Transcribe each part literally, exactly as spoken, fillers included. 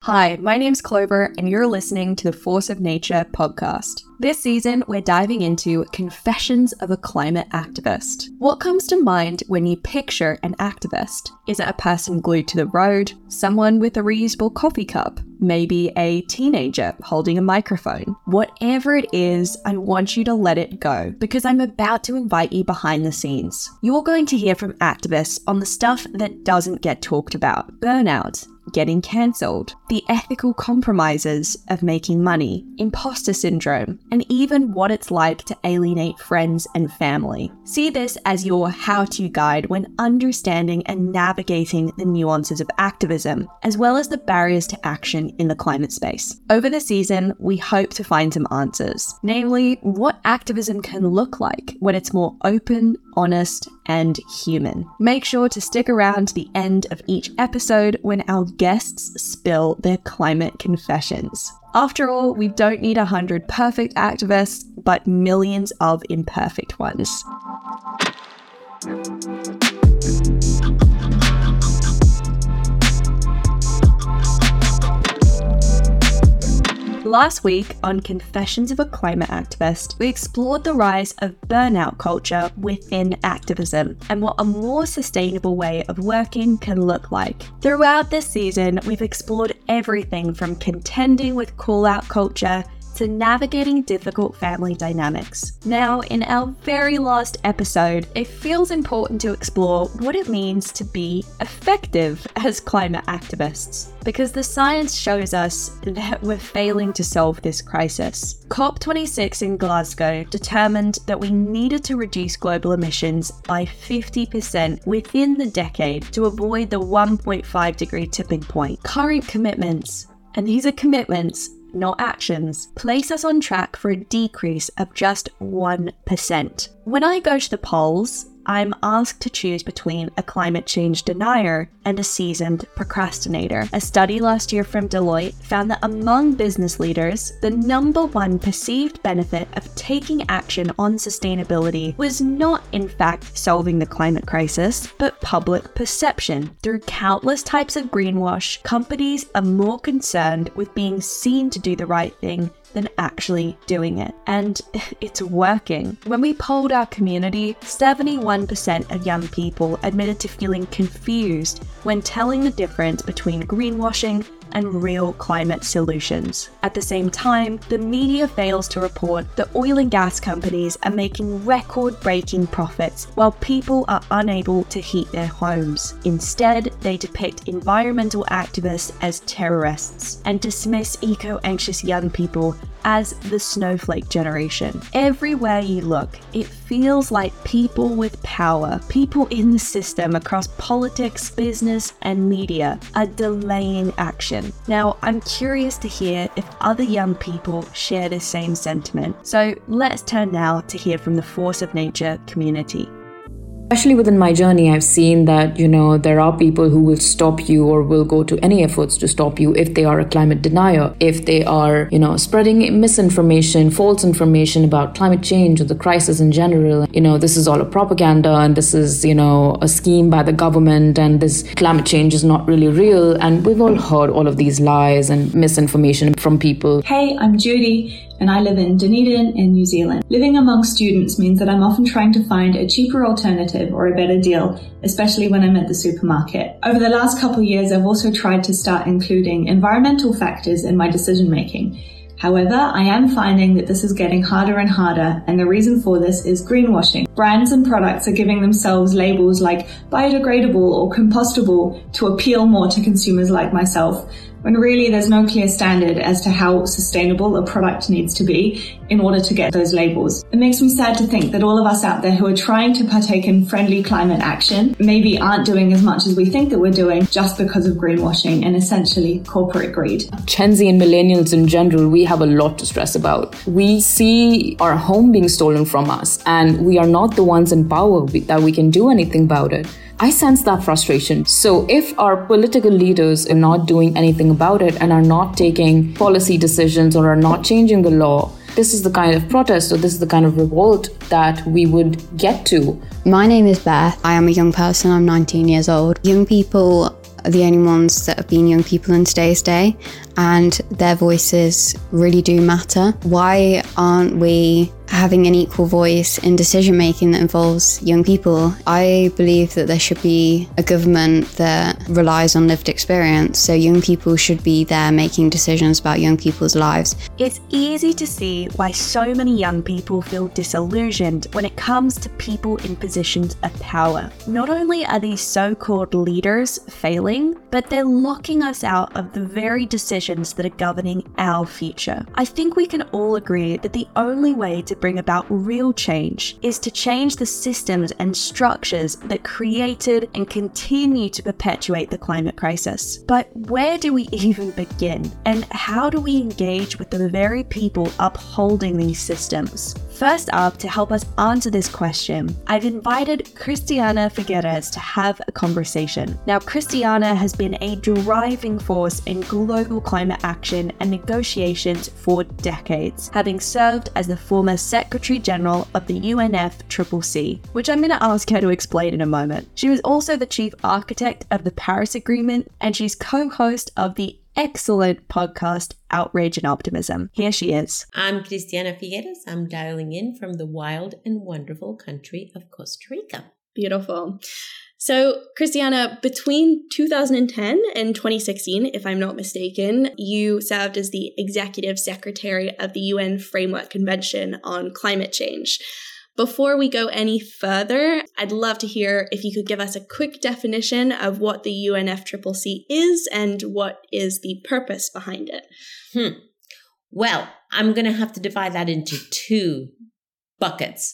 Hi, my name's Clover, and you're listening to the Force of Nature podcast. This season, we're diving into Confessions of a Climate Activist. What comes to mind when you picture an activist? Is it a person glued to the road? Someone with a reusable coffee cup? Maybe a teenager holding a microphone? Whatever it is, I want you to let it go, because I'm about to invite you behind the scenes. You're going to hear from activists on the stuff that doesn't get talked about. Burnout, getting cancelled, the ethical compromises of making money, imposter syndrome, and even what it's like to alienate friends and family. See this as your how-to guide when understanding and navigating the nuances of activism, as well as the barriers to action in the climate space. Over the season, we hope to find some answers, namely what activism can look like when it's more open, honest, and human. Make sure to stick around to the end of each episode when our guests spill their climate confessions. After all, we don't need a hundred perfect activists, but millions of imperfect ones. Last week on Confessions of a Climate Activist, we explored the rise of burnout culture within activism and what a more sustainable way of working can look like. Throughout this season, we've explored everything from contending with call-out culture to navigating difficult family dynamics. Now, in our very last episode, it feels important to explore what it means to be effective as climate activists, because the science shows us that we're failing to solve this crisis. COP twenty-six in Glasgow determined that we needed to reduce global emissions by fifty percent within the decade to avoid the one point five degree tipping point. Current commitments, and these are commitments, not actions, place us on track for a decrease of just one percent. When I go to the polls, I'm asked to choose between a climate change denier and a seasoned procrastinator. A study last year from Deloitte found that among business leaders, the number one perceived benefit of taking action on sustainability was not, in fact, solving the climate crisis, but public perception. Through countless types of greenwash, companies are more concerned with being seen to do the right thing than actually doing it. And it's working. When we polled our community, seventy-one percent of young people admitted to feeling confused when telling the difference between greenwashing and real climate solutions. At the same time, the media fails to report that oil and gas companies are making record-breaking profits while people are unable to heat their homes. Instead, they depict environmental activists as terrorists and dismiss eco-anxious young people as the snowflake generation. Everywhere you look, it feels like people with power, people in the system across politics, business, and media are delaying action. Now, I'm curious to hear if other young people share the same sentiment. So let's turn now to hear from the Force of Nature community. Especially within my journey, I've seen that, you know, there are people who will stop you or will go to any efforts to stop you if they are a climate denier, if they are, you know, spreading misinformation, false information about climate change or the crisis in general. You know, this is all a propaganda and this is, you know, a scheme by the government and this climate change is not really real. And we've all heard all of these lies and misinformation from people. Hey, I'm Judy, and I live in Dunedin in New Zealand. Living among students means that I'm often trying to find a cheaper alternative or a better deal, especially when I'm at the supermarket. Over the last couple of years, I've also tried to start including environmental factors in my decision making. However, I am finding that this is getting harder and harder, and the reason for this is greenwashing. Brands and products are giving themselves labels like biodegradable or compostable to appeal more to consumers like myself, when really there's no clear standard as to how sustainable a product needs to be in order to get those labels. It makes me sad to think that all of us out there who are trying to partake in friendly climate action maybe aren't doing as much as we think that we're doing just because of greenwashing and essentially corporate greed. Gen Z and millennials in general, we have a lot to stress about. We see our home being stolen from us and we are not the ones in power that we can do anything about it. I sense that frustration. So if our political leaders are not doing anything about it and are not taking policy decisions or are not changing the law, this is the kind of protest or this is the kind of revolt that we would get to. My name is Beth. I am a young person. I'm nineteen years old. Young people are the only ones that have been young people in today's day, and their voices really do matter. Why aren't we having an equal voice in decision making that involves young people? I believe that there should be a government that relies on lived experience, so young people should be there making decisions about young people's lives. It's easy to see why so many young people feel disillusioned when it comes to people in positions of power. Not only are these so-called leaders failing, but they're locking us out of the very decisions that are governing our future. I think we can all agree that the only way to bring about real change is to change the systems and structures that created and continue to perpetuate the climate crisis. But where do we even begin? And how do we engage with the very people upholding these systems? First up, to help us answer this question, I've invited Cristiana Figueres to have a conversation. Now, Cristiana has been a driving force in global climate action and negotiations for decades, having served as the former Secretary General of the U N F C C C, which I'm going to ask her to explain in a moment. She was also the chief architect of the Paris Agreement, and she's co-host of the excellent podcast Outrage and Optimism. Here she is. I'm Cristiana Figueres. I'm dialing in from the wild and wonderful country of Costa Rica. Beautiful. So, Cristiana, between two thousand ten and twenty sixteen, if I'm not mistaken, you served as the executive secretary of the U N Framework Convention on Climate Change. Before we go any further, I'd love to hear if you could give us a quick definition of what the U N F C C C is and what is the purpose behind it. Hmm. Well, I'm going to have to divide that into two buckets.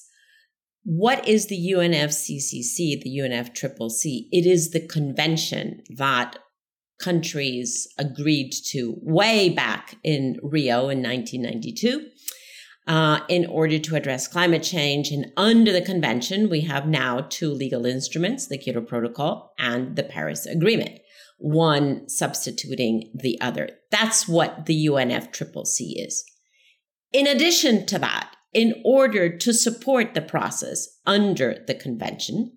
What is the U N F C C C, the U N F C C C? It is the convention that countries agreed to way back in Rio in nineteen ninety-two. Uh, in order to address climate change. And under the convention, we have now two legal instruments, the Kyoto Protocol and the Paris Agreement, one substituting the other. That's what the U N F C C C is. In addition to that, in order to support the process under the convention,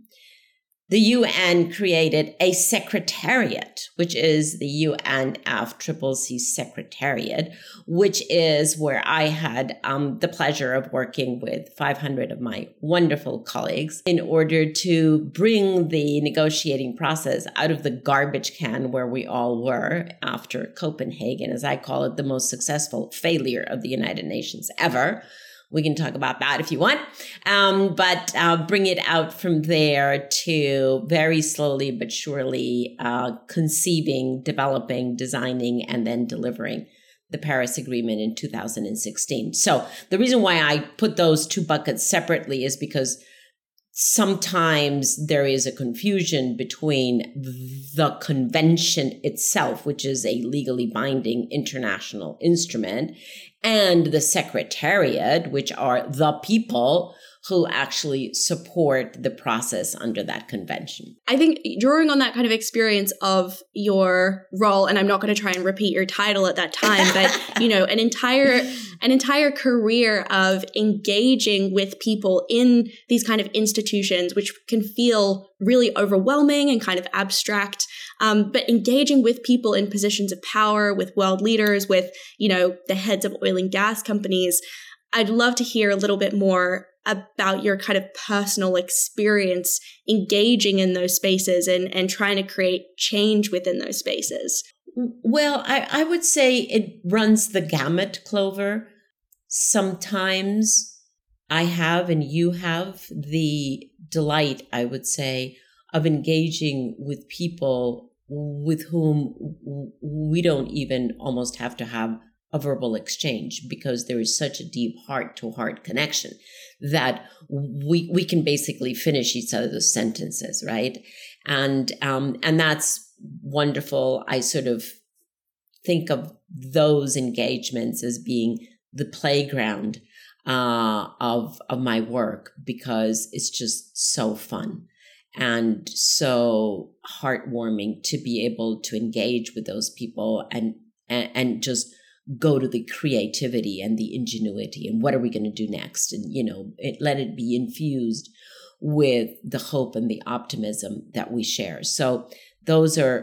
the U N created a secretariat, which is the U N F C C C Secretariat, which is where I had um, the pleasure of working with five hundred of my wonderful colleagues in order to bring the negotiating process out of the garbage can where we all were after Copenhagen, as I call it, the most successful failure of the United Nations ever. We can talk about that if you want, um, but uh, bring it out from there to very slowly but surely uh, conceiving, developing, designing, and then delivering the Paris Agreement in two thousand sixteen. So the reason why I put those two buckets separately is because sometimes there is a confusion between the convention itself, which is a legally binding international instrument, and the secretariat, which are the people who actually support the process under that convention. I think drawing on that kind of experience of your role, and I'm not going to try and repeat your title at that time, but, you know, an entire an entire career of engaging with people in these kind of institutions, which can feel really overwhelming and kind of abstract, um, but engaging with people in positions of power, with world leaders, with, you know, the heads of oil and gas companies. I'd love to hear a little bit more about your kind of personal experience engaging in those spaces and, and trying to create change within those spaces. Well, I, I would say it runs the gamut, Clover. Sometimes I have, and you have, the delight, I would say, of engaging with people with whom we don't even almost have to have a verbal exchange, because there is such a deep heart-to-heart connection that we we can basically finish each other's sentences, right? And um, and that's wonderful. I sort of think of those engagements as being the playground uh, of of my work, because it's just so fun and so heartwarming to be able to engage with those people and and, and just go to the creativity and the ingenuity and what are we going to do next? And, you know, it, let it be infused with the hope and the optimism that we share. So those are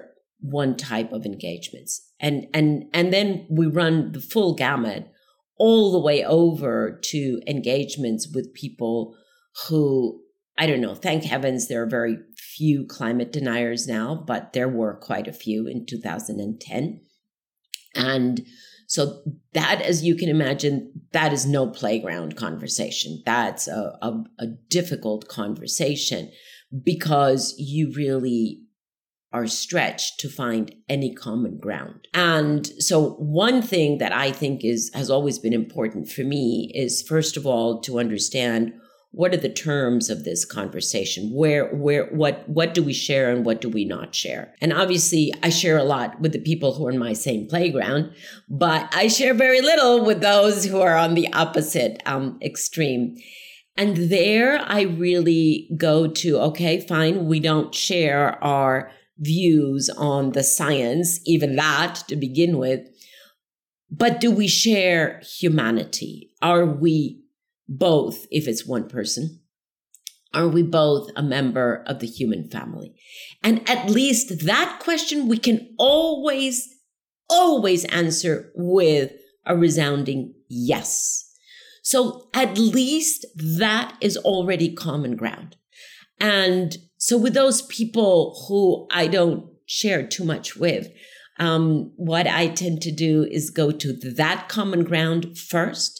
one type of engagements. And, and, and then we run the full gamut all the way over to engagements with people who, I don't know, thank heavens there are very few climate deniers now, but there were quite a few in two thousand ten. And so that, as you can imagine, that is no playground conversation. That's a, a, a difficult conversation because you really are stretched to find any common ground. And so one thing that I think is has always been important for me is, first of all, to understand what are the terms of this conversation? Where, where, what, what do we share and what do we not share? And obviously, I share a lot with the people who are in my same playground, but I share very little with those who are on the opposite um, extreme. And there I really go to, okay, fine, we don't share our views on the science, even that to begin with, but do we share humanity? Are we both, if it's one person, are we both a member of the human family? And at least that question we can always, always answer with a resounding yes. So at least that is already common ground. And so with those people who I don't share too much with, um, what I tend to do is go to that common ground first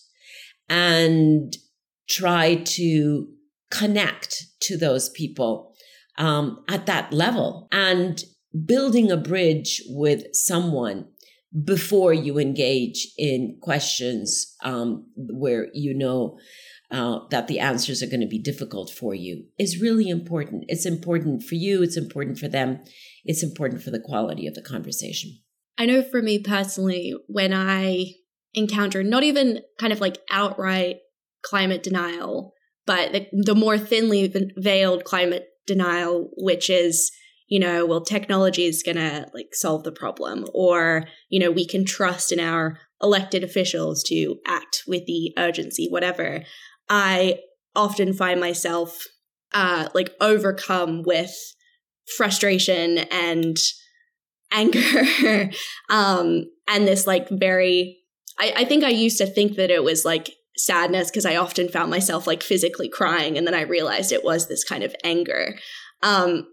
and try to connect to those people um, at that level, and building a bridge with someone before you engage in questions um, where you know uh, that the answers are going to be difficult for you is really important. It's important for you. It's important for them. It's important for the quality of the conversation. I know for me personally, when I encounter not even kind of like outright climate denial, but the, the more thinly veiled climate denial, which is, you know, well, technology is going to like solve the problem, or, you know, we can trust in our elected officials to act with the urgency, whatever. I often find myself uh, like overcome with frustration and anger um, and this like very, I, I think I used to think that it was like sadness because I often found myself like physically crying, and then I realized it was this kind of anger. Um,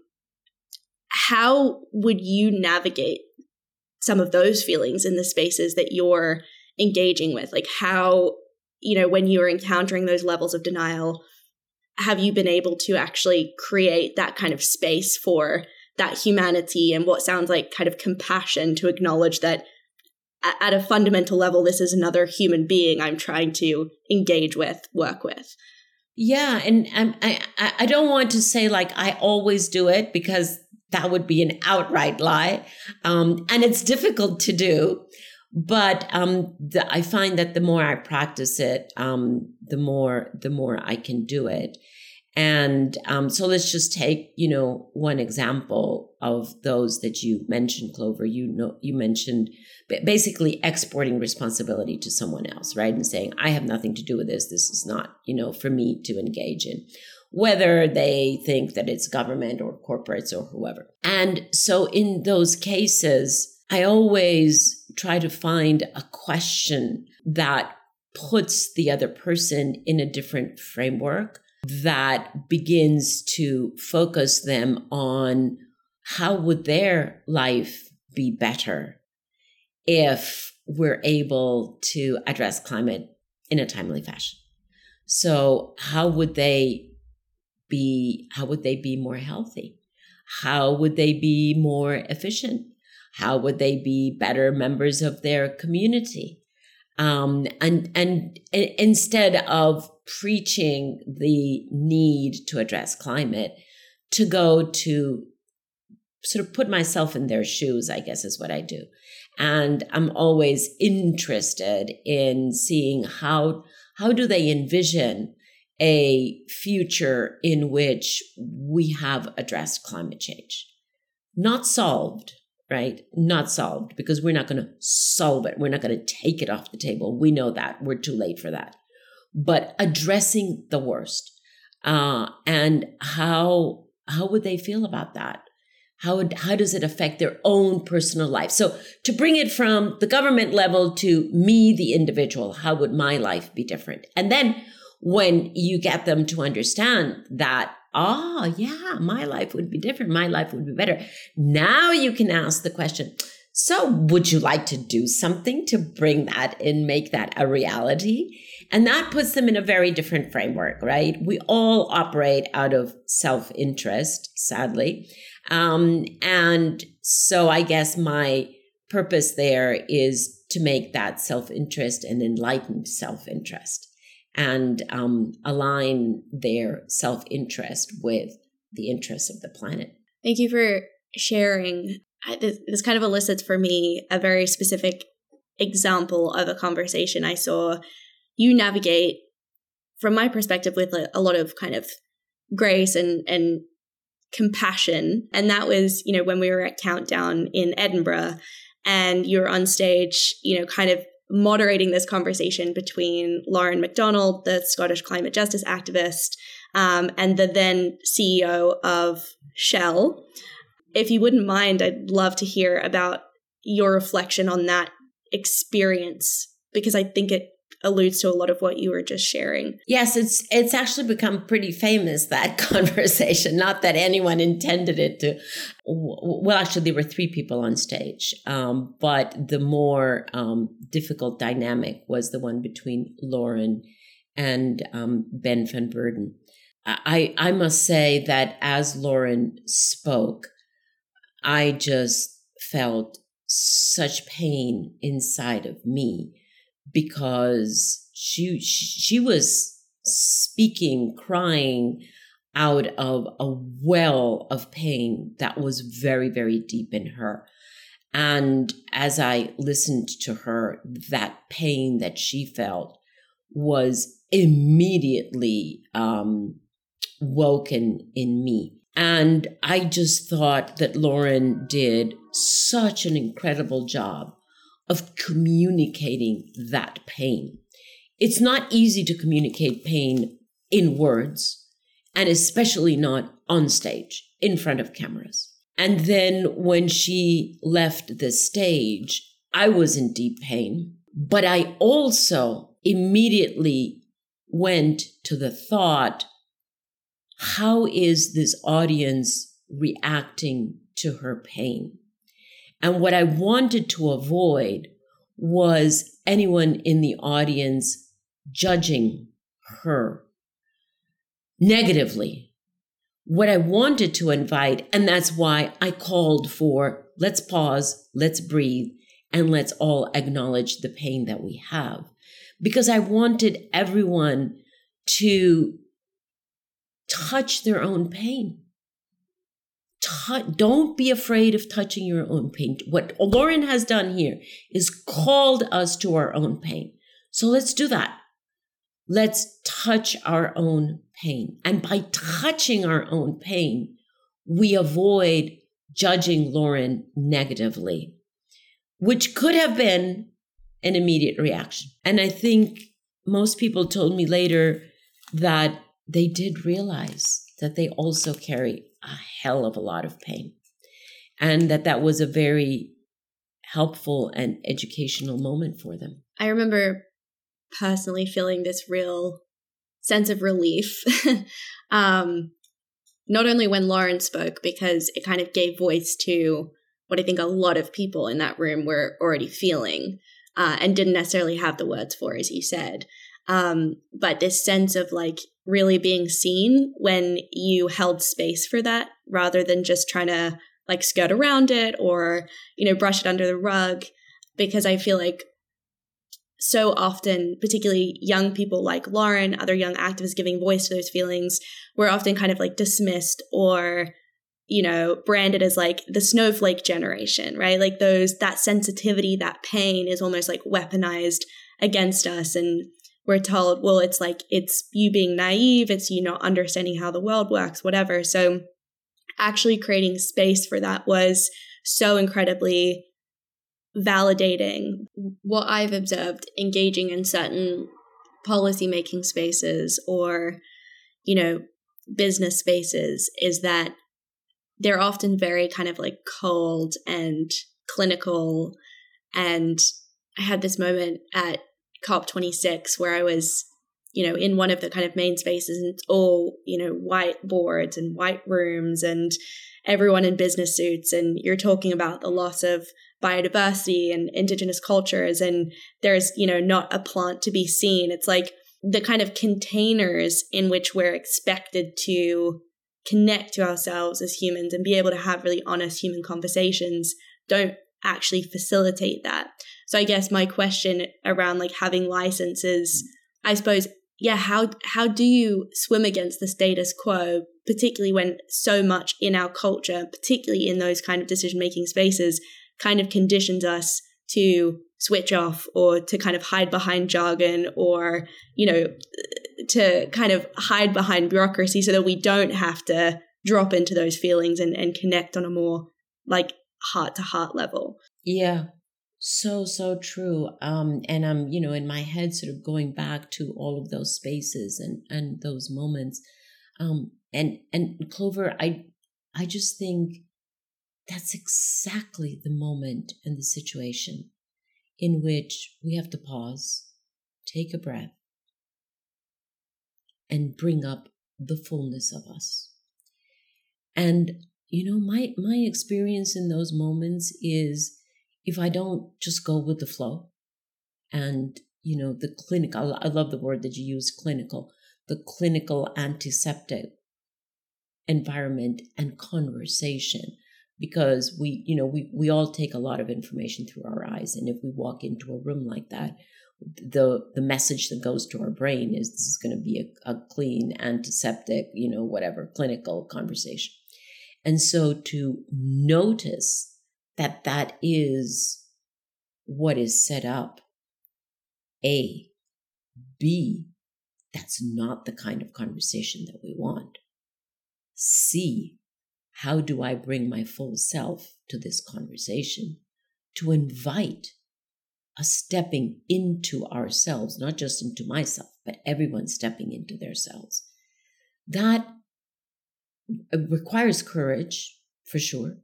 how would you navigate some of those feelings in the spaces that you're engaging with? Like how, you know, when you're encountering those levels of denial, have you been able to actually create that kind of space for that humanity and what sounds like kind of compassion to acknowledge that at a fundamental level, this is another human being I'm trying to engage with, work with? Yeah. And um, I, I don't want to say like I always do it, because that would be an outright lie. Um, and it's difficult to do. But um, the, I find that the more I practice it, um, the more the more I can do it. And um, so let's just take, you know, one example of those that you mentioned, Clover. You know, you mentioned basically exporting responsibility to someone else, right? And saying, I have nothing to do with this. This is not, you know, for me to engage in, whether they think that it's government or corporates or whoever. And so in those cases, I always try to find a question that puts the other person in a different framework, that begins to focus them on how would their life be better if we're able to address climate in a timely fashion. So how would they be, how would they be more healthy? How would they be more efficient? How would they be better members of their community? Um, and, and and instead of preaching the need to address climate, to go to sort of put myself in their shoes, I guess is what I do. And I'm always interested in seeing how, how do they envision a future in which we have addressed climate change? Not solved, right? Not solved, because we're not going to solve it. We're not going to take it off the table. We know that. We're too late for that. But addressing the worst. Uh, and how how would they feel about that? How, would, how does it affect their own personal life? So to bring it from the government level to me, the individual, how would my life be different? And then when you get them to understand that, oh, yeah, my life would be different. My life would be better. Now you can ask the question, so would you like to do something to bring that and make that a reality? And that puts them in a very different framework, right? We all operate out of self-interest, sadly. Um, and so I guess my purpose there is to make that self-interest an enlightened self-interest and um, align their self-interest with the interests of the planet. Thank you for sharing. This, this kind of elicits for me a very specific example of a conversation I saw you navigate, from my perspective, with a, a lot of kind of grace and, and compassion. And that was, you know, when we were at Countdown in Edinburgh and you were on stage, you know, kind of moderating this conversation between Lauren MacDonald, the Scottish climate justice activist, um, and the then C E O of Shell. If you wouldn't mind, I'd love to hear about your reflection on that experience, because I think it alludes to a lot of what you were just sharing. Yes, it's it's actually become pretty famous, that conversation. Not that anyone intended it to. Well, actually, there were three people on stage, um, but the more um, difficult dynamic was the one between Lauren and um, Ben van Beurden. I, I must say that as Lauren spoke, I just felt such pain inside of me, because she she was speaking, crying out of a well of pain that was very, very deep in her. And as I listened to her, that pain that she felt was immediately um, woken in me. And I just thought that Lauren did such an incredible job of communicating that pain. It's not easy to communicate pain in words, and especially not on stage, in front of cameras. And then when she left the stage, I was in deep pain, but I also immediately went to the thought, how is this audience reacting to her pain? And what I wanted to avoid was anyone in the audience judging her negatively. What I wanted to invite, and that's why I called for, let's pause, let's breathe, and let's all acknowledge the pain that we have. Because I wanted everyone to touch their own pain. Don't be afraid of touching your own pain. What Lauren has done here is called us to our own pain. So let's do that. Let's touch our own pain. And by touching our own pain, we avoid judging Lauren negatively, which could have been an immediate reaction. And I think most people told me later that they did realize that they also carry a hell of a lot of pain, and that that was a very helpful and educational moment for them. I remember personally feeling this real sense of relief, um, not only when Lauren spoke, because it kind of gave voice to what I think a lot of people in that room were already feeling uh, and didn't necessarily have the words for, as you said. Um, but this sense of like really being seen when you held space for that, rather than just trying to like skirt around it or, you know, brush it under the rug. Because I feel like so often, particularly young people like Lauren, other young activists giving voice to those feelings, we're often kind of like dismissed or, you know, branded as like the snowflake generation, right? Like those, that sensitivity, that pain is almost like weaponized against us. And we're told, well, it's like, it's you being naive, it's you not understanding how the world works, whatever. So actually creating space for that was so incredibly validating. What I've observed engaging in certain policy-making spaces or, you know, business spaces is that they're often very kind of like cold and clinical. And I had this moment at COP twenty-six where I was, you know, in one of the kind of main spaces, and it's all, you know, white boards and white rooms and everyone in business suits. And you're talking about the loss of biodiversity and indigenous cultures. And there's, you know, not a plant to be seen. It's like the kind of containers in which we're expected to connect to ourselves as humans and be able to have really honest human conversations don't actually facilitate that. So I guess my question around like having licenses, I suppose, yeah, how how do you swim against the status quo, particularly when so much in our culture, particularly in those kind of decision-making spaces, kind of conditions us to switch off or to kind of hide behind jargon or, you know, to kind of hide behind bureaucracy so that we don't have to drop into those feelings and, and connect on a more like heart-to-heart level. Yeah. So, so true. Um, and I'm, you know, in my head sort of going back to all of those spaces and, and those moments. Um, and, and Clover, I, I just think that's exactly the moment and the situation in which we have to pause, take a breath, and bring up the fullness of us. And, you know, my, my experience in those moments is, if I don't just go with the flow and, you know, the clinical, I love the word that you use, clinical, the clinical antiseptic environment and conversation, because we, you know, we, we all take a lot of information through our eyes. And if we walk into a room like that, the, the message that goes to our brain is this is going to be a, a clean, antiseptic, you know, whatever, clinical conversation. And so to notice that that is what is set up. A. B. That's not the kind of conversation that we want. C. How do I bring my full self to this conversation? To invite a stepping into ourselves, not just into myself, but everyone stepping into their selves. That requires courage, for sure.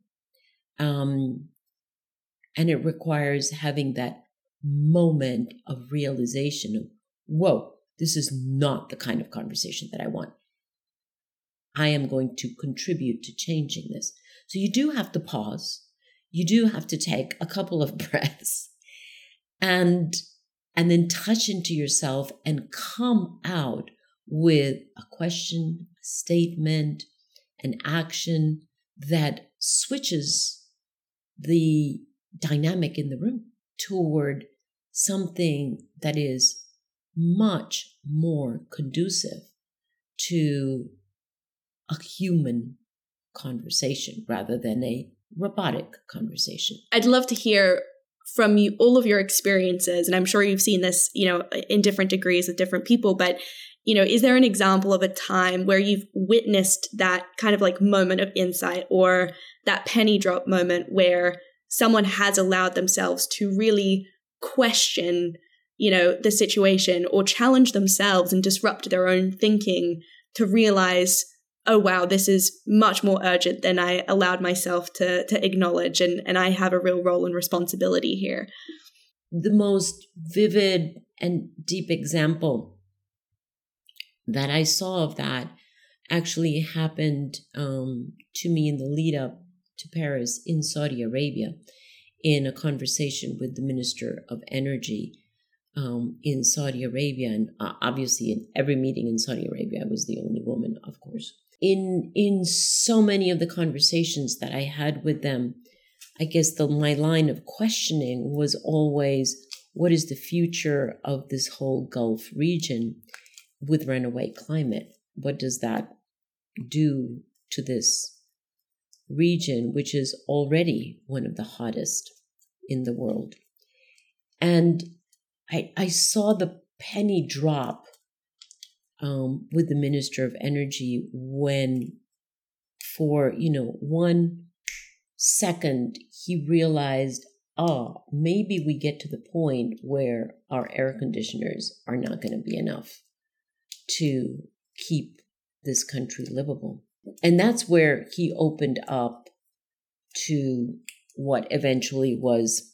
Um, and it requires having that moment of realization of, whoa, this is not the kind of conversation that I want. I am going to contribute to changing this. So you do have to pause. You do have to take a couple of breaths and, and then touch into yourself and come out with a question, a statement, an action that switches the dynamic in the room toward something that is much more conducive to a human conversation rather than a robotic conversation. I'd love to hear from you all of your experiences, and I'm sure you've seen this, you know, in different degrees with different people, but you know, is there an example of a time where you've witnessed that kind of like moment of insight or that penny drop moment where someone has allowed themselves to really question, you know, the situation or challenge themselves and disrupt their own thinking to realize, oh, wow, this is much more urgent than I allowed myself to, to acknowledge. And, and I have a real role and responsibility here. The most vivid and deep example that I saw of that actually happened um, to me in the lead up to Paris in Saudi Arabia in a conversation with the Minister of Energy um, in Saudi Arabia. And uh, obviously in every meeting in Saudi Arabia, I was the only woman, of course. In in so many of the conversations that I had with them, I guess the, my line of questioning was always, what is the future of this whole Gulf region with runaway climate? What does that do to this region, which is already one of the hottest in the world? And I, I saw the penny drop um, with the Minister of Energy when, for, you know, one second, he realized, oh, maybe we get to the point where our air conditioners are not going to be enough to keep this country livable. And that's where he opened up to what eventually was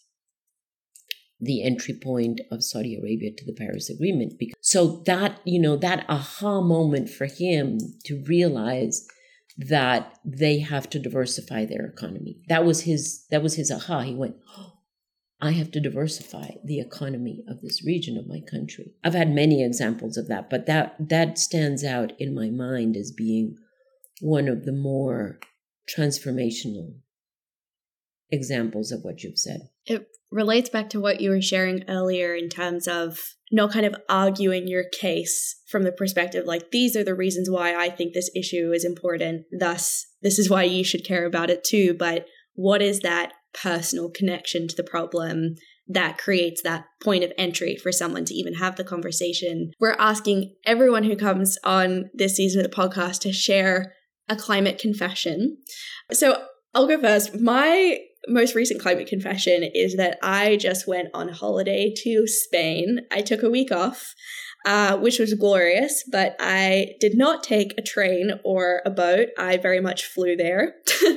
the entry point of Saudi Arabia to the Paris Agreement. So that, you know, that aha moment for him to realize that they have to diversify their economy. That was his, that was his aha. He went, oh, I have to diversify the economy of this region of my country. I've had many examples of that, but that, that stands out in my mind as being one of the more transformational examples of what you've said. It relates back to what you were sharing earlier in terms of not kind of arguing your case from the perspective like, these are the reasons why I think this issue is important, thus this is why you should care about it too. But what is that personal connection to the problem that creates that point of entry for someone to even have the conversation? We're asking everyone who comes on this season of the podcast to share a climate confession. So I'll go first. My most recent climate confession is that I just went on holiday to Spain. I took a week off, uh, which was glorious, but I did not take a train or a boat. I very much flew there.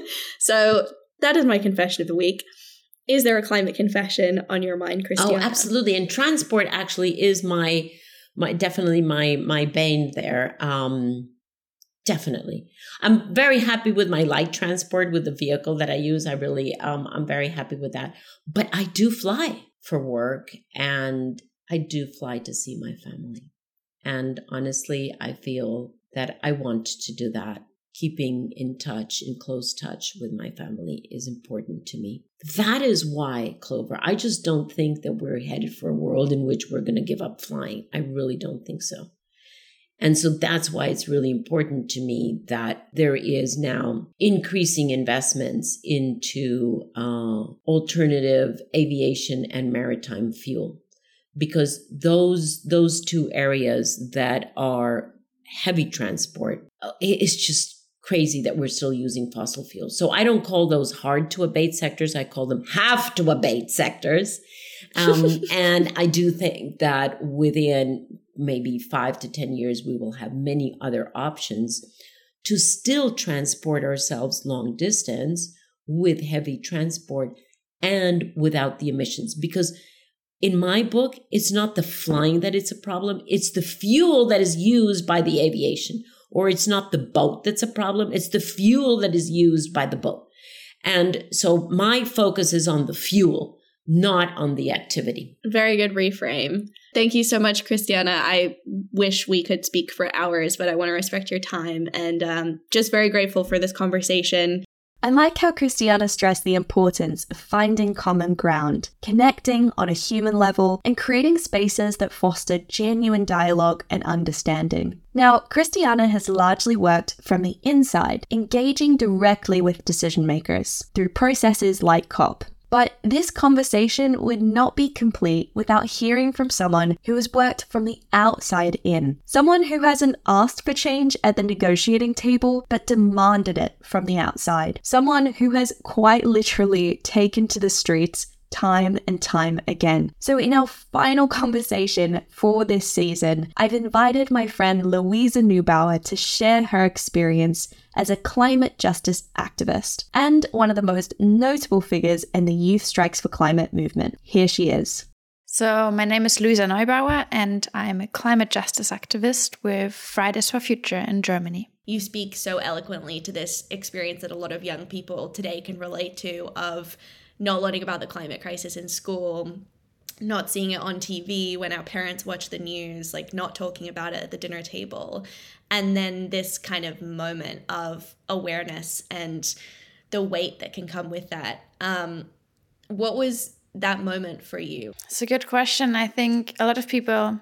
So that is my confession of the week. Is there a climate confession on your mind, Christiana? Oh, absolutely. And transport actually is my, my definitely my my bane there. Um, definitely. I'm very happy with my light transport, with the vehicle that I use. I really, um, I'm very happy with that. But I do fly for work, and I do fly to see my family. And honestly, I feel that I want to do that. Keeping in touch, in close touch with my family is important to me. That is why, Clover, I just don't think that we're headed for a world in which we're going to give up flying. I really don't think so. And so that's why it's really important to me that there is now increasing investments into uh, alternative aviation and maritime fuel, because those those two areas that are heavy transport, it's just crazy that we're still using fossil fuels. So I don't call those hard to abate sectors. I call them have to abate sectors. Um, and I do think that within maybe five to ten years, we will have many other options to still transport ourselves long distance with heavy transport and without the emissions. Because in my book, it's not the flying that it's a problem. It's the fuel that is used by the aviation. Or it's not the boat that's a problem. It's the fuel that is used by the boat. And so my focus is on the fuel, not on the activity. Very good reframe. Thank you so much, Christiana. I wish we could speak for hours, but I want to respect your time, and um, just very grateful for this conversation. I like how Christiana stressed the importance of finding common ground, connecting on a human level, and creating spaces that foster genuine dialogue and understanding. Now, Christiana has largely worked from the inside, engaging directly with decision makers through processes like COP. But this conversation would not be complete without hearing from someone who has worked from the outside in. Someone who hasn't asked for change at the negotiating table, but demanded it from the outside. Someone who has quite literally taken to the streets time and time again. So in our final conversation for this season, I've invited my friend Louisa Neubauer to share her experience as a climate justice activist and one of the most notable figures in the Youth Strikes for Climate movement. Here she is. So my name is Louisa Neubauer, and I'm a climate justice activist with Fridays for Future in Germany. You speak so eloquently to this experience that a lot of young people today can relate to, of not learning about the climate crisis in school, not seeing it on T V when our parents watch the news, like not talking about it at the dinner table. And then this kind of moment of awareness and the weight that can come with that. Um, what was that moment for you? It's a good question. I think a lot of people,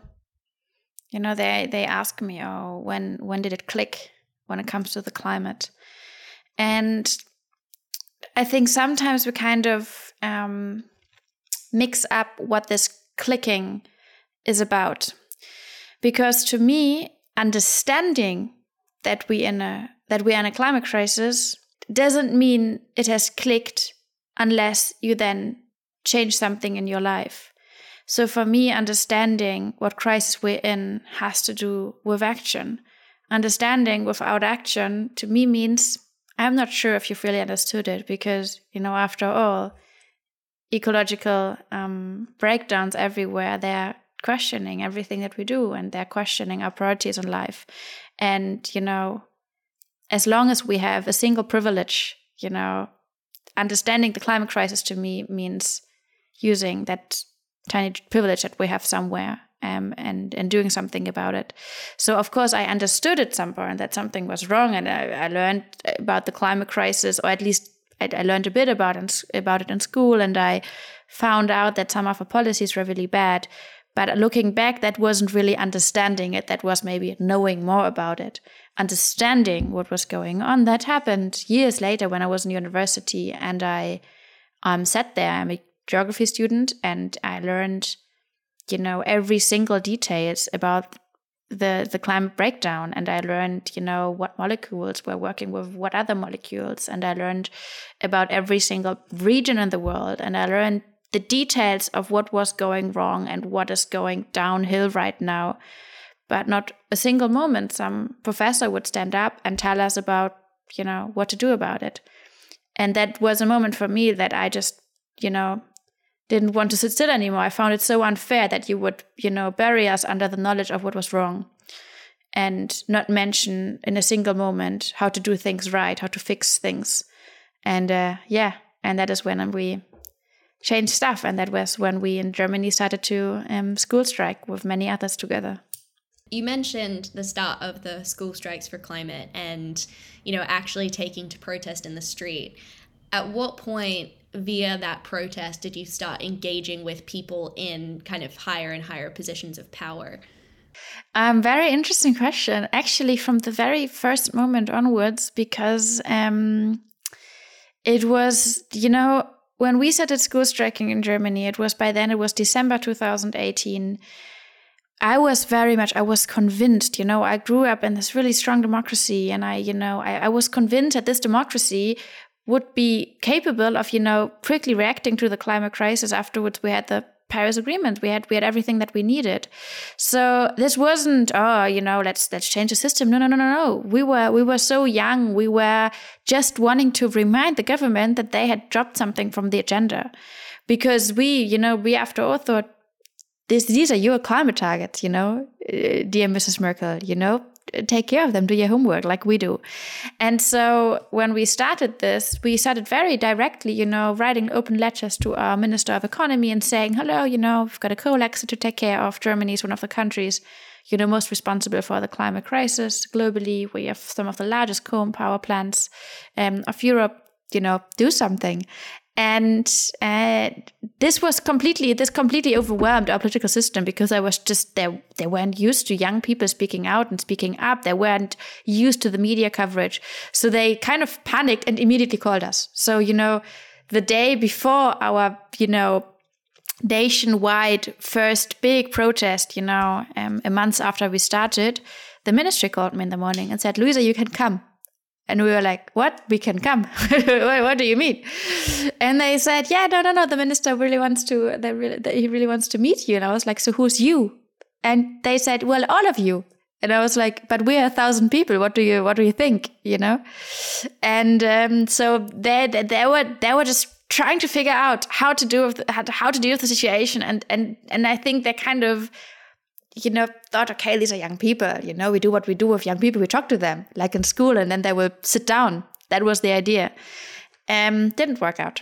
you know, they, they ask me, oh, when, when did it click when it comes to the climate? And I think sometimes we kind of um, mix up what this clicking is about. Because to me, understanding that we in a that we are in a climate crisis doesn't mean it has clicked unless you then change something in your life. So for me, understanding what crisis we're in has to do with action. understanding without action to me means I'm not sure if you've really understood it, because, you know, after all, ecological um, breakdowns everywhere, they're questioning everything that we do, and they're questioning our priorities in life. And, you know, as long as we have a single privilege, you know, understanding the climate crisis to me means using that tiny privilege that we have somewhere um, and, and doing something about it. So, of course, I understood at some point that something was wrong, and I, I learned about the climate crisis, or at least I, I learned a bit about it, about it in school, and I found out that some of our policies were really bad. But looking back, that wasn't really understanding it. That was maybe knowing more about it. Understanding what was going on, that happened years later when I was in university, and I um, sat there. I'm a geography student, and I learned, you know, every single details about the, the climate breakdown. And I learned, you know, what molecules were working with what other molecules. And I learned about every single region in the world. And I learned the details of what was going wrong and what is going downhill right now. But not a single moment some professor would stand up and tell us about, you know, what to do about it. And that was a moment for me that I just, you know, didn't want to sit still anymore. I found it so unfair that you would, you know, bury us under the knowledge of what was wrong and not mention in a single moment how to do things right, how to fix things. And uh, yeah, and that is when we changed stuff. And that was when we in Germany started to um, school strike with many others together. You mentioned the start of the school strikes for climate and, you know, actually taking to protest in the street. At what point via that protest did you start engaging with people in kind of higher and higher positions of power? Um, very interesting question. Actually, from the very first moment onwards, because um, it was, you know, when we started school striking in Germany, it was by then, it was December two thousand eighteen. I was very much, I was convinced, you know, I grew up in this really strong democracy, and I, you know, I, I was convinced that this democracy would be capable of, you know, quickly reacting to the climate crisis. Afterwards, we had the Paris Agreement. We had we had everything that we needed. So this wasn't, oh, you know, let's let's change the system. No, no, no, no, no. We were we were so young. We were just wanting to remind the government that they had dropped something from the agenda, because we, you know, we after all thought, This, these are your climate targets, you know, uh, dear Missus Merkel, you know, take care of them, do your homework like we do. And so when we started this, we started very directly, you know, writing open letters to our Minister of Economy and saying, hello, you know, we've got a coal exit to take care of. Germany is one of the countries, you know, most responsible for the climate crisis globally. We have some of the largest coal power plants um, of Europe, you know, do something. And uh, this was completely, this completely overwhelmed our political system, because I was just, they, they weren't used to young people speaking out and speaking up. They weren't used to the media coverage. So they kind of panicked and immediately called us. So, you know, the day before our, you know, nationwide first big protest, you know, um, a month after we started, the ministry called me in the morning and said, Luisa, you can come. And we were like, what? We can come? What do you mean? And they said, yeah, no, no, no. The minister really wants to, they really, he really wants to meet you. And I was like, so who's you? And they said, well, all of you. And I was like, but we're a thousand people. What do you, what do you think? You know? And um, so they, they were, they were just trying to figure out how to do with, how to deal with the situation. And, and, and I think they kind of, you know, thought, okay, these are young people, you know, we do what we do with young people. We talk to them like in school, and then they will sit down. That was the idea. Um, didn't work out.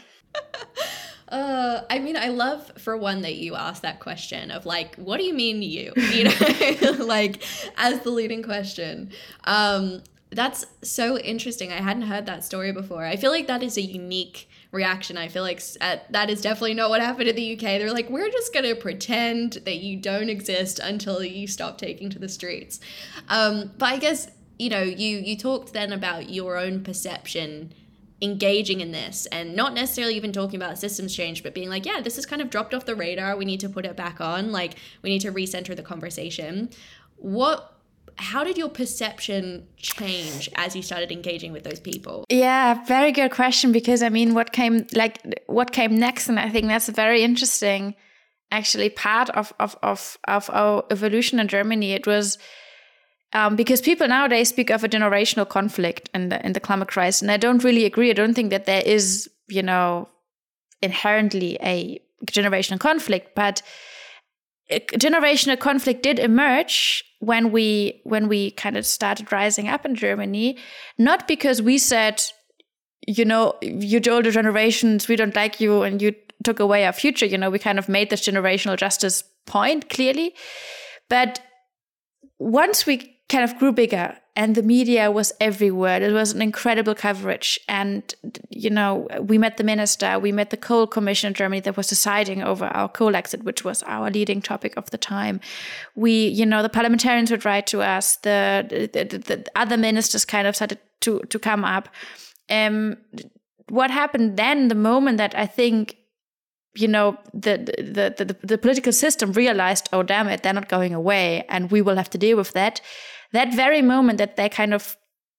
Uh, I mean, I love, for one, that you asked that question of like, what do you mean you? You know, like as the leading question. Um, that's so interesting. I hadn't heard that story before. I feel like that is a unique reaction. I feel like at, that is definitely not what happened in the U K. They're like, we're just going to pretend that you don't exist until you stop taking to the streets. Um, but I guess, you know, you, you talked then about your own perception engaging in this, and not necessarily even talking about systems change, but being like, yeah, this is kind of dropped off the radar. We need to put it back on. Like, we need to recenter the conversation. What How did your perception change as you started engaging with those people? Yeah, very good question, because I mean, what came like what came next, and I think that's a very interesting actually part of of of, of our evolution in Germany. It was Um, because people nowadays speak of a generational conflict in the, in the climate crisis, and I don't really agree. I don't think that there is, you know, inherently a generational conflict, but a generational conflict did emerge when we when we kind of started rising up in Germany, not because we said, you know, you older generations, we don't like you and you took away our future. You know, we kind of made this generational justice point clearly. But once we kind of grew bigger and the media was everywhere, it was an incredible coverage. And, you know, we met the minister, we met the coal commission in Germany that was deciding over our coal exit, which was our leading topic of the time. We, you know, the parliamentarians would write to us, the, the, the, the other ministers kind of started to, to come up. Um, what happened then, the moment that I think, you know, the, the the the political system realized, oh, damn it, they're not going away and we will have to deal with that. That very moment that they kind of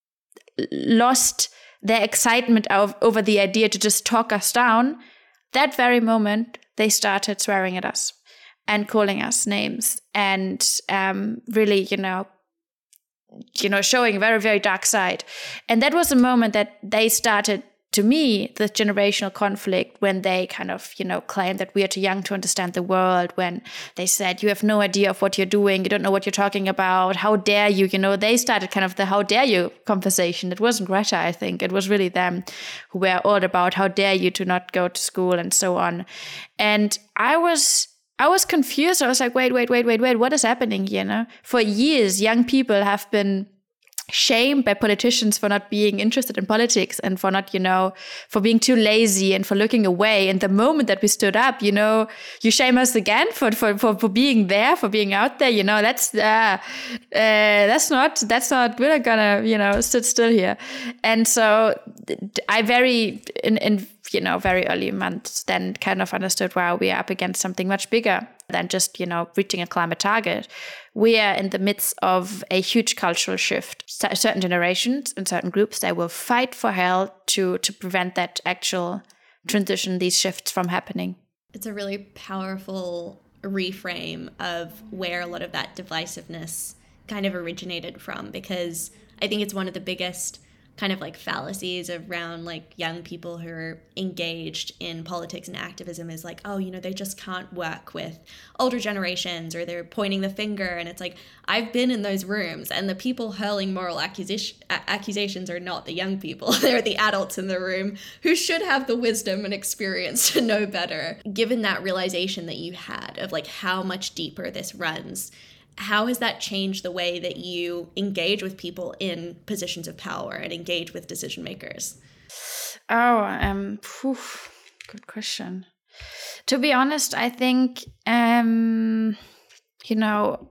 lost their excitement of, over the idea to just talk us down, that very moment they started swearing at us and calling us names and um, really, you know, you know, showing a very, very dark side. And that was a moment that they started, to me, the generational conflict, when they kind of, you know, claimed that we are too young to understand the world, when they said, you have no idea of what you're doing, you don't know what you're talking about, how dare you, you know, they started kind of the how dare you conversation. It wasn't Greta, I think. It was really them who were all about how dare you to not go to school and so on. And I was... I was confused. I was like, wait, wait, wait, wait, wait, what is happening here? No? For years, young people have been shamed by politicians for not being interested in politics and for not, you know, for being too lazy and for looking away. And the moment that we stood up, you know, you shame us again for for for, for being there, for being out there. You know, that's uh, uh, that's not that's not we're not gonna, you know, sit still here. And so I very in in you know very early months then kind of understood, wow, we are up against something much bigger than just, you know, reaching a climate target. We are in the midst of a huge cultural shift. C- certain generations and certain groups, they will fight for hell to to prevent that actual transition, these shifts from happening. It's a really powerful reframe of where a lot of that divisiveness kind of originated from, because I think it's one of the biggest kind of like fallacies around like young people who are engaged in politics and activism is like, oh, you know, they just can't work with older generations, or they're pointing the finger. And it's like, I've been in those rooms, and the people hurling moral accusation, accusations are not the young people. They're the adults in the room who should have the wisdom and experience to know better. Given that realization that you had of like how much deeper this runs, how has that changed the way that you engage with people in positions of power and engage with decision makers? Oh, um, whew, good question. To be honest, I think, um, you know,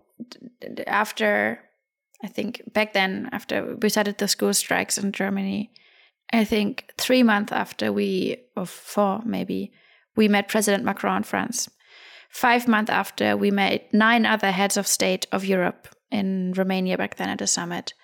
after, I think back then, after we started the school strikes in Germany, I think three months after we, or four maybe, we met President Macron in France. Five months after, we met nine other heads of state of Europe in Romania back then at a summit.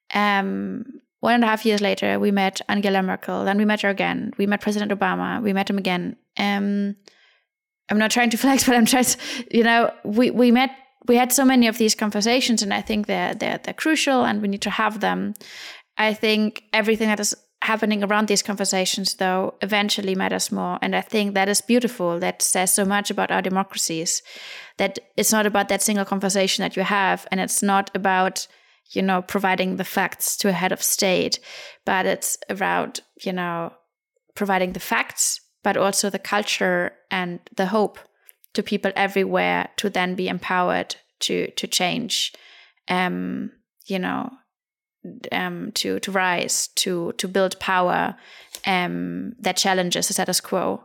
Um, one and a half years later, we met Angela Merkel. Then we met her again. We met President Obama. We met him again. Um, I'm not trying to flex, but I'm trying to, you know, we, we met, we had so many of these conversations, and I think they're, they're, they're crucial and we need to have them. I think everything that is happening around these conversations, though, eventually matters more. And I think that is beautiful. That says so much about our democracies, that it's not about that single conversation that you have. And it's not about, you know, providing the facts to a head of state, but it's about, you know, providing the facts, but also the culture and the hope to people everywhere to then be empowered to, to change, um, you know, Um, to to rise, to to build power um, that challenges the status quo.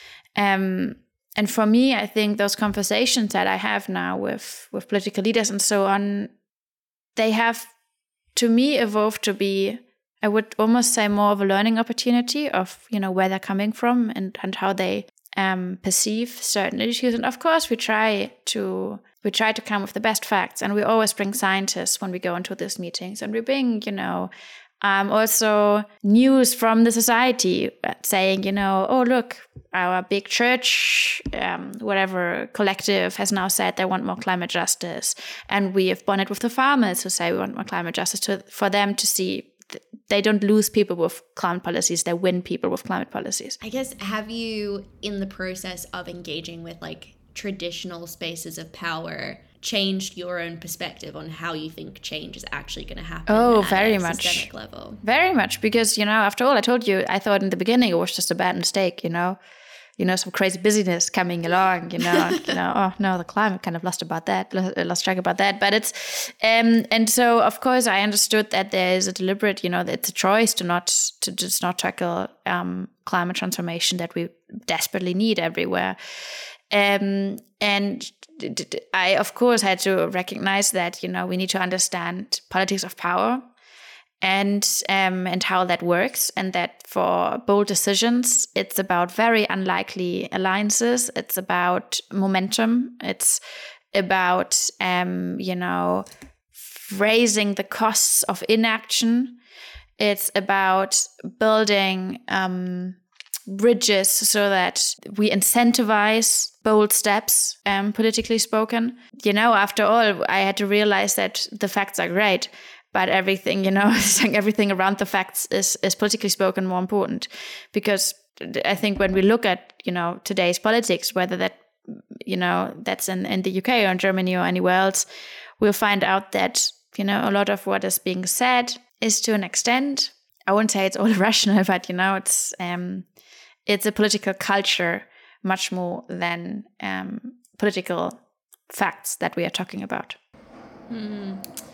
Um, and for me, I think those conversations that I have now with with political leaders and so on, they have, to me, evolved to be, I would almost say, more of a learning opportunity of, you know, where they're coming from and, and how they um, perceive certain issues. And of course, we try to we try to come with the best facts, and we always bring scientists when we go into these meetings, and we bring, you know, Um, also news from the society saying, you know, oh, look, our big church, um, whatever collective has now said they want more climate justice. And we have bonded with the farmers who say we want more climate justice to, for them to see th- they don't lose people with climate policies, they win people with climate policies. I guess, have you, in the process of engaging with like traditional spaces of power, changed your own perspective on how you think change is actually going to happen? Oh, at very a much. Systemic level? Very much, because, you know, after all, I told you, I thought in the beginning it was just a bad mistake, you know, you know, some crazy busyness coming along, you know, you know, oh no, the climate kind of lost about that, lost track about that. But it's, um, and so of course I understood that there is a deliberate, you know, it's a choice to not, to just not tackle um, climate transformation that we desperately need everywhere. Um, and I, of course, had to recognize that, you know, we need to understand politics of power and um, and how that works, and that for bold decisions, it's about very unlikely alliances. It's about momentum. It's about, um, you know, raising the costs of inaction. It's about building um, bridges so that we incentivize bold steps, um, politically spoken. You know, after all, I had to realize that the facts are great, but everything, you know, everything around the facts is, is politically spoken more important. Because I think when we look at, you know, today's politics, whether that, you know, that's in, in the U K or in Germany or anywhere else, we'll find out that, you know, a lot of what is being said is to an extent, I wouldn't say it's all irrational, but, you know, it's um, it's a political culture much more than um, political facts that we are talking about. Mm-hmm.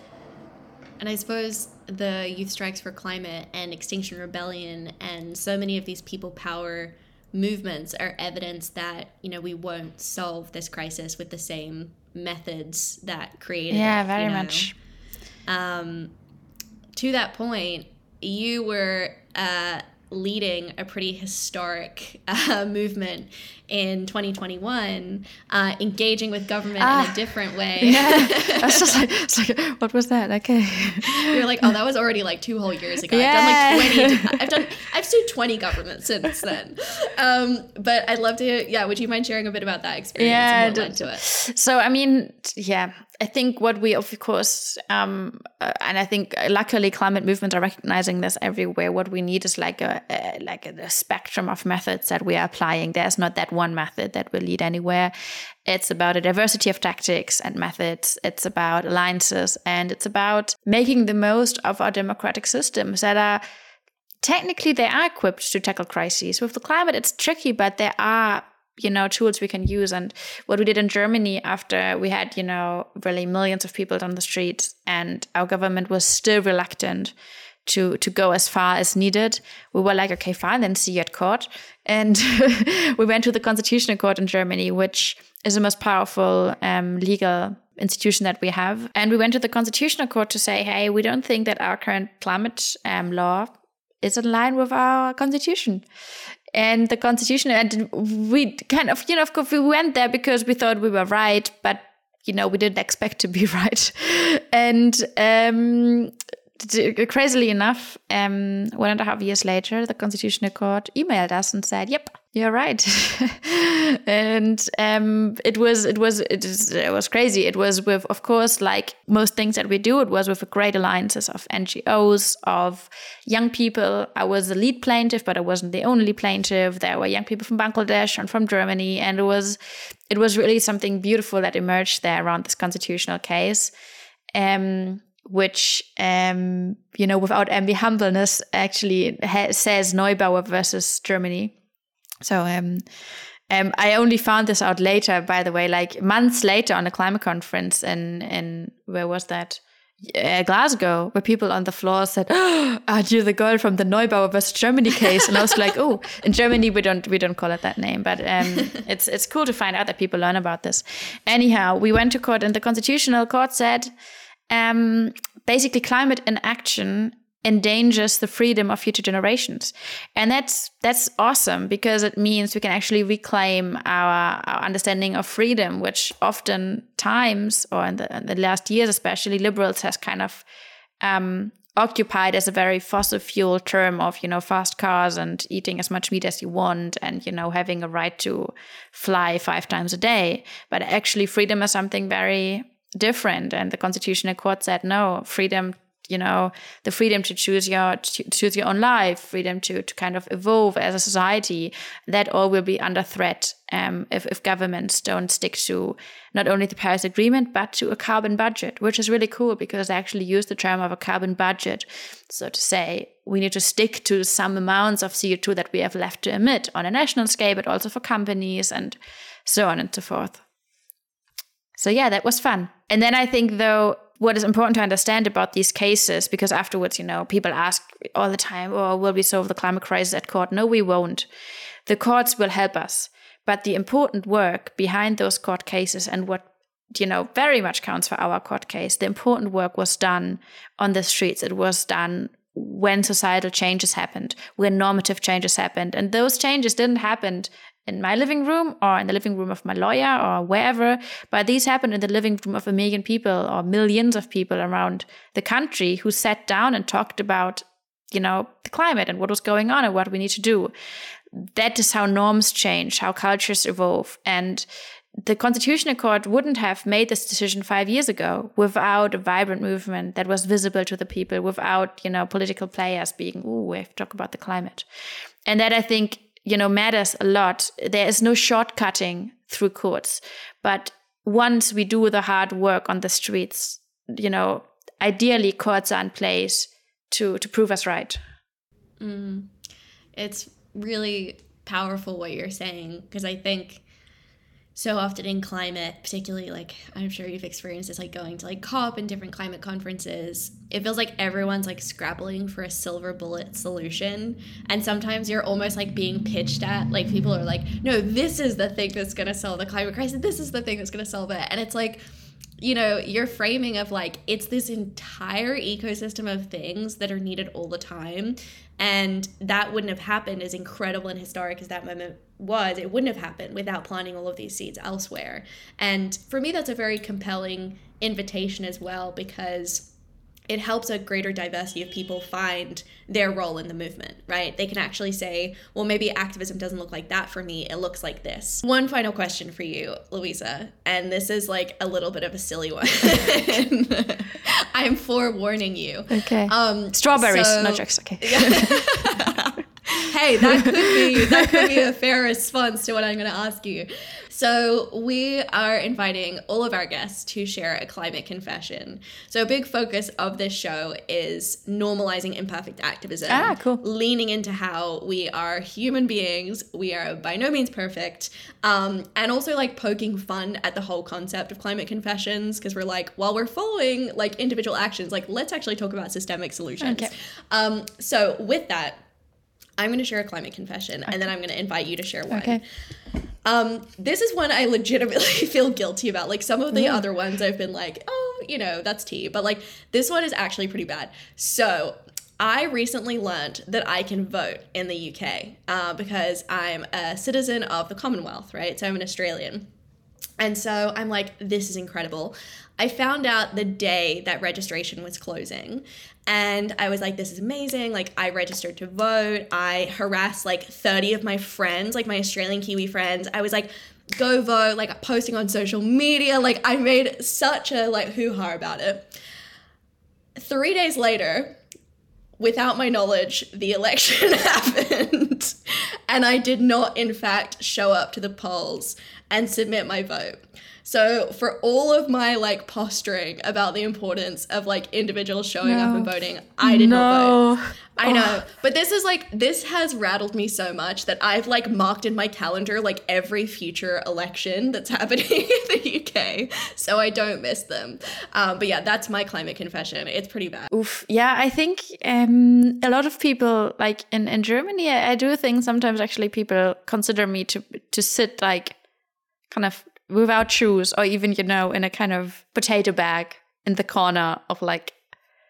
And I suppose the Youth Strikes for Climate and Extinction Rebellion and so many of these people power movements are evidence that, you know, we won't solve this crisis with the same methods that created yeah, it. Yeah, very you know? much. Um, to that point, you were uh, leading a pretty historic uh, movement in twenty twenty-one, uh, engaging with government ah, in a different way. Yeah. I was just like, it's like, what was that? Okay. You're like, oh, that was already like two whole years ago. Yeah. I've done like twenty. I've done. I've sued twenty governments since then. Um, but I'd love to. Yeah, would you mind sharing a bit about that experience yeah, and what led to it? So, I mean, yeah, I think what we, of course, um, uh, and I think luckily climate movements are recognizing this everywhere. What we need is like a, a like a, a spectrum of methods that we are applying. There's not that one method that will lead anywhere. It's about a diversity of tactics and methods. It's about alliances, and it's about making the most of our democratic systems that are technically they are equipped to tackle crises. With the climate, it's tricky, but there are, you know, tools we can use. And what we did in Germany after we had, you know, really millions of people on the streets and our government was still reluctant to to go as far as needed, we were like, okay, fine, then see you at court. And we went to the Constitutional Court in Germany, which is the most powerful um, legal institution that we have. And we went to the Constitutional Court to say, hey, we don't think that our current climate um, law is in line with our constitution. And the constitution, and we kind of, you know, of course, we went there because we thought we were right, but, you know, we didn't expect to be right. And um, crazily enough, um, one and a half years later, the Constitutional Court emailed us and said, yep, you're right. And um, it was it was it, is, it was crazy. It was with, of course, like most things that we do, it was with a great alliances of N G Os, of young people. I was the lead plaintiff, but I wasn't the only plaintiff. There were young people from Bangladesh and from Germany, and it was it was really something beautiful that emerged there around this constitutional case. Um, which, um, you know, without any humbleness, actually ha- says Neubauer versus Germany. So um, um, I only found this out later, by the way, like months later on a climate conference in, in where was that? Uh, Glasgow, where people on the floor said, oh, "Are you the girl from the Neubauer versus Germany case?" And I was like, "Oh, in Germany we don't we don't call it that name, but um, it's it's cool to find out that people learn about this." Anyhow, we went to court, and the Constitutional Court said, um, basically, climate inaction endangers the freedom of future generations. And that's that's awesome, because it means we can actually reclaim our, our understanding of freedom, which often times, or in the, in the last years especially, liberals has kind of um, occupied as a very fossil fuel term of, you know, fast cars and eating as much meat as you want and, you know, having a right to fly five times a day. But actually freedom is something very different. And the Constitutional Court said, no, freedom, you know, the freedom to choose your to choose your own life, freedom to, to kind of evolve as a society, that all will be under threat um, if, if governments don't stick to not only the Paris Agreement, but to a carbon budget, which is really cool because they actually use the term of a carbon budget. So to say, we need to stick to some amounts of C O two that we have left to emit on a national scale, but also for companies and so on and so forth. So yeah, that was fun. And then I think, though, what is important to understand about these cases, because afterwards, you know, people ask all the time, oh, will we solve the climate crisis at court? No, we won't. The courts will help us. But the important work behind those court cases and what, you know, very much counts for our court case, the important work was done on the streets. It was done when societal changes happened, when normative changes happened. And those changes didn't happen in my living room or in the living room of my lawyer or wherever, but these happened in the living room of a million people or millions of people around the country who sat down and talked about, you know, the climate and what was going on and what we need to do. That is how norms change, how cultures evolve. And the Constitutional Court wouldn't have made this decision five years ago without a vibrant movement that was visible to the people, without, you know, political players being, ooh, we have to talk about the climate. And that, I think, you know, matters a lot. There is no shortcutting through courts. But once we do the hard work on the streets, you know, ideally courts are in place to, to prove us right. Mm. It's really powerful what you're saying, because I think so often in climate, particularly, like, I'm sure you've experienced this, like going to like COP and different climate conferences, it feels like everyone's like scrabbling for a silver bullet solution. And sometimes you're almost like being pitched at, like people are like, no, this is the thing that's going to solve the climate crisis. This is the thing that's going to solve it. And it's like, you know, your framing of like, it's this entire ecosystem of things that are needed all the time. And that wouldn't have happened, as incredible and historic as that moment was. It wouldn't have happened without planting all of these seeds elsewhere. And for me, that's a very compelling invitation as well, because it helps a greater diversity of people find their role in the movement, right? They can actually say, well, maybe activism doesn't look like that for me. It looks like this. One final question for you, Louisa, and this is like a little bit of a silly one. I'm forewarning you. Okay. Um, Strawberries, so, no jokes. Okay. Hey, that could be that could be a fair response to what I'm going to ask you. So we are inviting all of our guests to share a climate confession. So a big focus of this show is normalizing imperfect activism. Ah, cool. Leaning into how we are human beings, we are by no means perfect, um, and also like poking fun at the whole concept of climate confessions, because we're like, while we're following like individual actions, like let's actually talk about systemic solutions. Okay. Um, so with that, I'm going to share a climate confession, and then I'm going to invite you to share one. Okay. Um, this is one I legitimately feel guilty about. Like some of the Yeah. other ones I've been like, oh, you know, that's tea. But like this one is actually pretty bad. So I recently learned that I can vote in the U K uh, because I'm a citizen of the Commonwealth, right? So I'm an Australian. And so I'm like, this is incredible. I found out the day that registration was closing, and I was like, this is amazing. Like, I registered to vote. I harassed like thirty of my friends, like my Australian Kiwi friends. I was like, go vote, like posting on social media. Like, I made such a like hoo-ha about it. Three days later, without my knowledge, the election happened, and I did not, in fact, show up to the polls and submit my vote. So for all of my like posturing about the importance of like individuals showing No. up and voting, I did No. not vote. I know. But this is like, this has rattled me so much that I've like marked in my calendar like every future election that's happening in the U K, so I don't miss them. Um, but yeah, that's my climate confession. It's pretty bad. Oof. Yeah, I think um, a lot of people, like in, in Germany, I, I do think sometimes actually people consider me to to sit like kind of without shoes, or even, you know, in a kind of potato bag in the corner of like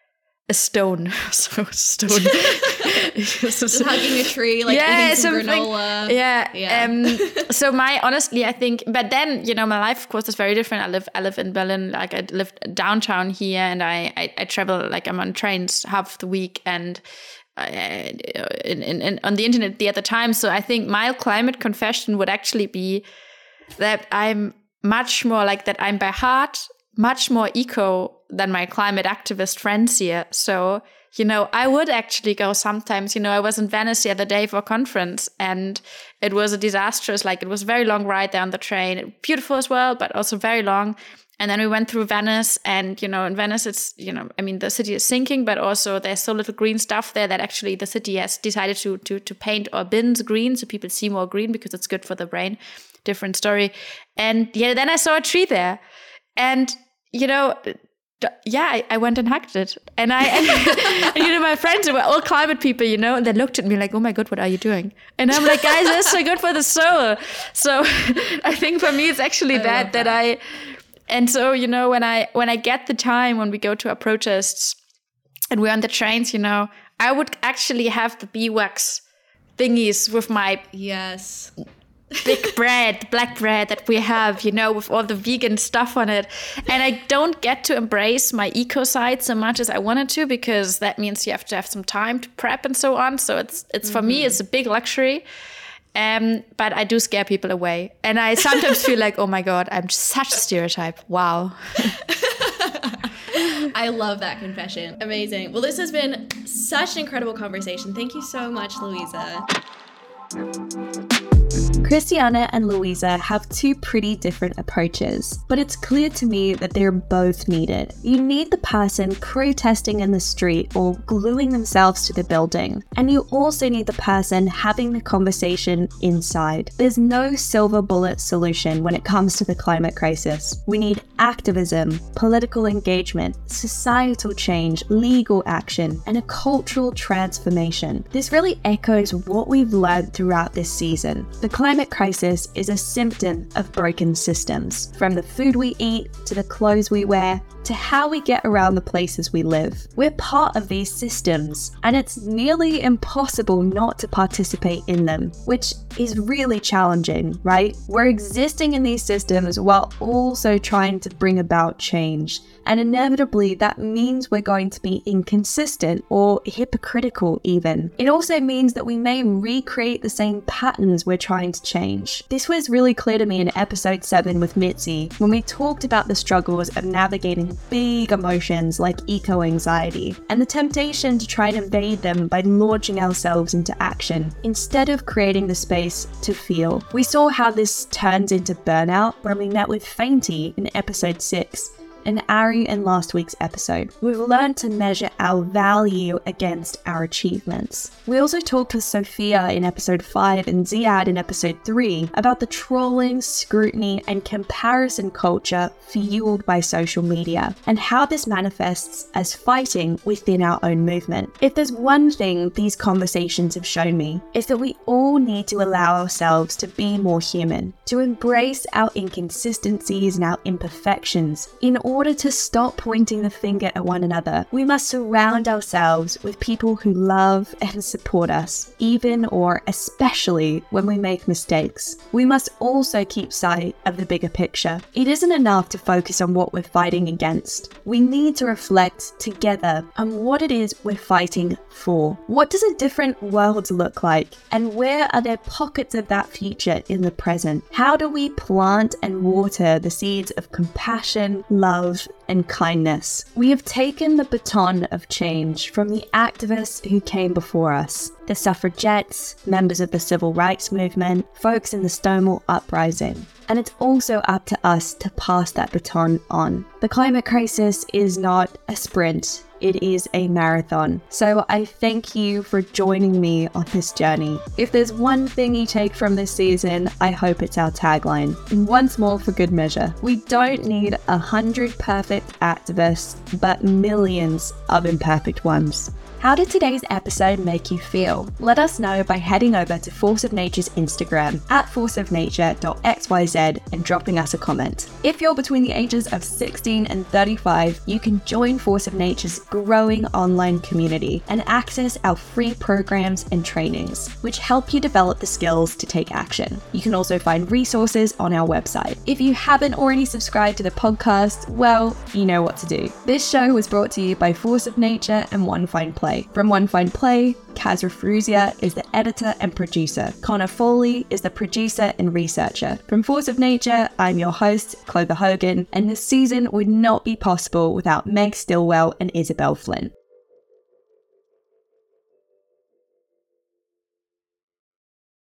a stone. So stone. Just hugging a tree, like yeah, eating some something. granola. Yeah. Yeah. Um, so my honestly, I think, but then you know, my life of course is very different. I live, I live in Berlin. Like I live downtown here, and I, I, I travel. Like I'm on trains half the week, and uh, in, in, in on the internet the other time. So I think my climate confession would actually be that I'm much more like that. I'm by heart much more eco than my climate activist friends here. So, you know, I would actually go sometimes. You know, I was in Venice the other day for a conference, and it was a disastrous, like it was a very long ride there on the train. Beautiful as well, but also very long. And then we went through Venice, and, you know, in Venice, it's, you know, I mean, the city is sinking, but also there's so little green stuff there that actually the city has decided to to to paint our bins green so people see more green because it's good for the brain. Different story. And yeah, then I saw a tree there. And, you know, yeah, I, I went and hugged it. And I, and, and, you know, my friends were all climate people, you know, and they looked at me like, oh my God, what are you doing? And I'm like, guys, that's so good for the soul. So I think for me, it's actually I that, that, that I, and so, you know, when I, when I get the time, when we go to our protests and we're on the trains, you know, I would actually have the bee wax thingies with my yes. big bread, black bread that we have, you know, with all the vegan stuff on it. And I don't get to embrace my eco side so much as I wanted to, because that means you have to have some time to prep and so on. So it's, it's mm-hmm. for me, it's a big luxury. Um, but I do scare people away. And I sometimes feel like, oh my God, I'm such a stereotype. Wow. I love that confession. Amazing. Well, this has been such an incredible conversation. Thank you so much, Louisa. Christiana and Louisa have two pretty different approaches, but it's clear to me that they're both needed. You need the person protesting in the street or gluing themselves to the building, and you also need the person having the conversation inside. There's no silver bullet solution when it comes to the climate crisis. We need activism, political engagement, societal change, legal action, and a cultural transformation. This really echoes what we've learned throughout this season. The climate crisis is a symptom of broken systems, from the food we eat to the clothes we wear to how we get around the places we live. We're part of these systems, and it's nearly impossible not to participate in them, which is really challenging, right? We're existing in these systems while also trying to bring about change. And inevitably, that means we're going to be inconsistent or hypocritical even. It also means that we may recreate the same patterns we're trying to change. This was really clear to me in episode seven with Mitzi, when we talked about the struggles of navigating big emotions like eco-anxiety and the temptation to try and evade them by launching ourselves into action instead of creating the space to feel. We saw how this turns into burnout when we met with Fainty in episode six, and Ari in last week's episode. We've learned to measure our value against our achievements. We also talked with Sophia in episode five and Ziad in episode three about the trolling, scrutiny, and comparison culture fueled by social media, and how this manifests as fighting within our own movement. If there's one thing these conversations have shown me, it's that we all need to allow ourselves to be more human, to embrace our inconsistencies and our imperfections in order In order to stop pointing the finger at one another. We must surround ourselves with people who love and support us, even or especially when we make mistakes. We must also keep sight of the bigger picture. It isn't enough to focus on what we're fighting against. We need to reflect together on what it is we're fighting for. What does a different world look like? And where are there pockets of that future in the present? How do we plant and water the seeds of compassion, love, and kindness? We have taken the baton of change from the activists who came before us, the suffragettes, members of the civil rights movement, folks in the Stonewall Uprising. And it's also up to us to pass that baton on. The climate crisis is not a sprint. It is a marathon. So I thank you for joining me on this journey. If there's one thing you take from this season, I hope it's our tagline. And once more for good measure, we don't need a hundred perfect activists, but millions of imperfect ones. How did today's episode make you feel? Let us know by heading over to Force of Nature's Instagram at force of nature dot x y z and dropping us a comment. If you're between the ages of sixteen and thirty-five, you can join Force of Nature's growing online community and access our free programs and trainings, which help you develop the skills to take action. You can also find resources on our website. If you haven't already subscribed to the podcast, well, you know what to do. This show was brought to you by Force of Nature and One Fine Play. From One Fine Play, Kaz Rafruzia is the editor and producer. Connor Foley is the producer and researcher. From Force of Nature, I'm your host, Clover Hogan, and this season would not be possible without Meg Stillwell and Isabel Flynn.